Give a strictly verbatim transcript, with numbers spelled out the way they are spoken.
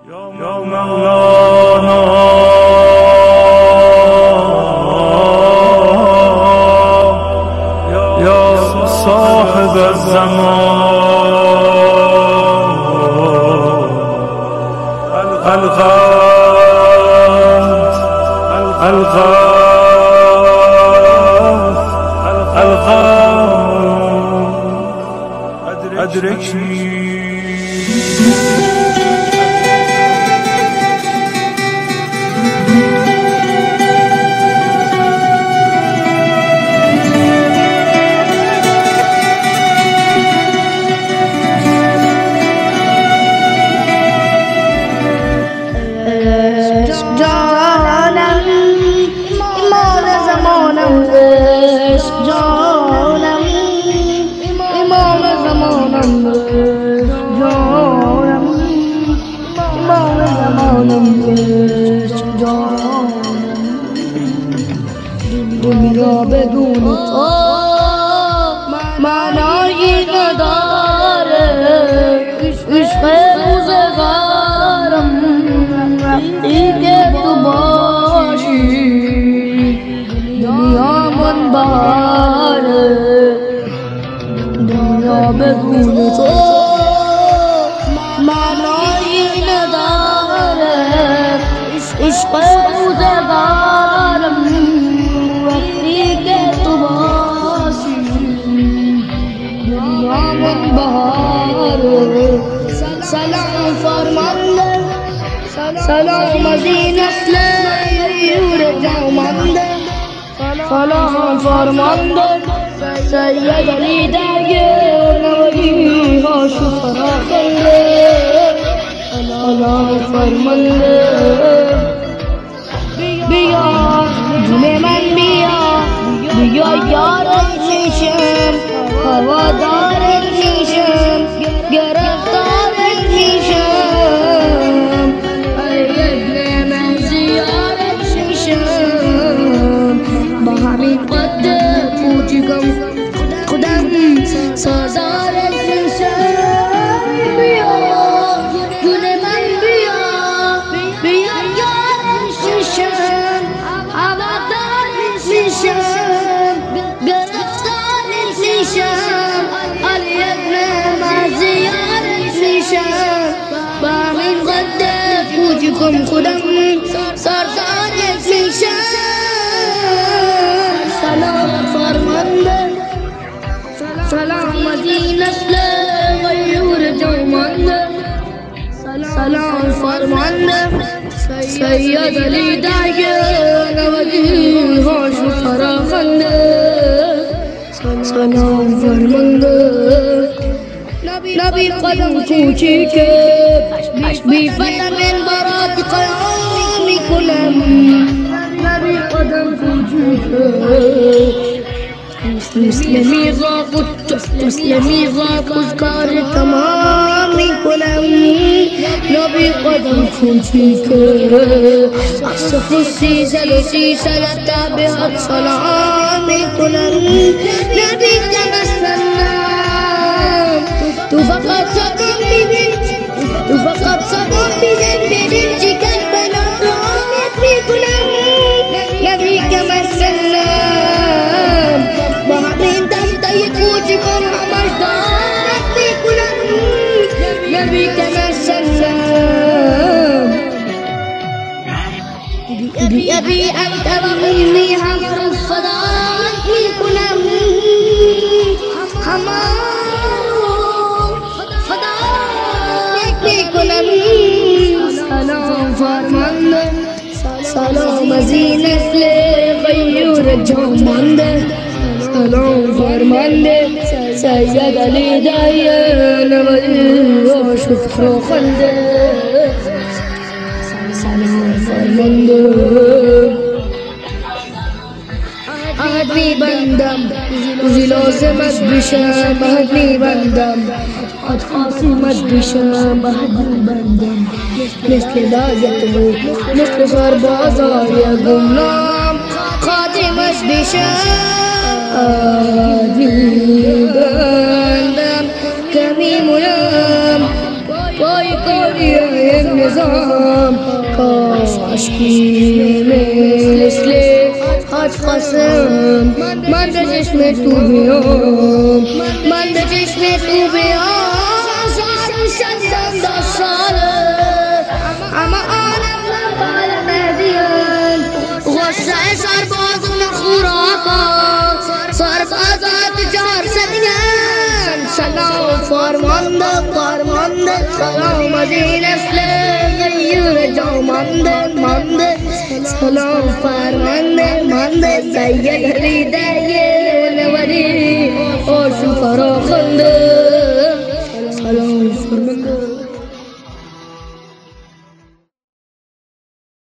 یا مولانا یا صاحب الزمان الغوث الغوث الغوث أدركني. دنیا بدون تو معنایی نداره، عشق روزگارم وقتی که تو باشی دنیا من باره. دنیا بدون تو معنایی نداره، عشق روزگارم وقتی که تو باشی دنیا من بهاره. سلام فرمانده، سلام از این نسل غیور جوانده، سلام فرمانده سید علی درگیر نوری هاشو فراخنده. سلام فرمانده بیا جون من بیا، بیا یارت میشم، هوادارت میشم، گرفتارت میشم، ای ابن من زیارت میشم. با همین قد کوچیکم خودم سازارت میشم. بیا جون من بیا، بیا یارت میشم، هوادارت میشم، گرفتارت میشم، علی ابن من زیارت میشم. با همین قد کوچیکم خودم سردارت میشم. سلام فرمانده، سلام از این نسل غیور جوانده، سلام فرمانده سید علی درگیر نوری هاشو فراخنده. سلام فرمانده نبی قدم کوچیکه بی فتح من برات قیام میکنم. نبی قدم کوچیکه مثل میغا مثل میغا کار تمام میکنم. نبی قدم کوچیکه از خصی زل و سی سلت تابعات سلام میکنم. نبی تمسلم تو فقط صدام بیدن، تو فقط صدام بیدن بیدن چکن بنا رامت میکنم. نبی تمسلم با همین دستای کوچکم همش دارت میکنم. نبی تمسلم بیا بی انت و منی هم فدات میکنم. سلام فرمانده، سلام از این نسل غیور جوانده، سلام فرمانده سید علی درگیر نوری هاشو فراخنده. سلام فرمانده عهد میبندم روزی لازمت بشم، عهد میبندم عهد خاصیمت بشم، عهد میبندم مثل دازت بود مثل سربازای گمنام خاتمش بشم. عهد میبندم که میمونم وای کاری این نظام کاش کی مثل حاج قاسم من به چشم تو بیام من به چشم تو بیام زار شدم دو ساله اما آنم نبال مهدیان غصه سربازون خوراکا سربازات جهر سدیان سلام فرمانده فرمانده سلام از این نسل غیر جا مانده مانده سلام فرمانده مانده سید علی دیه نوری آشو فراخنده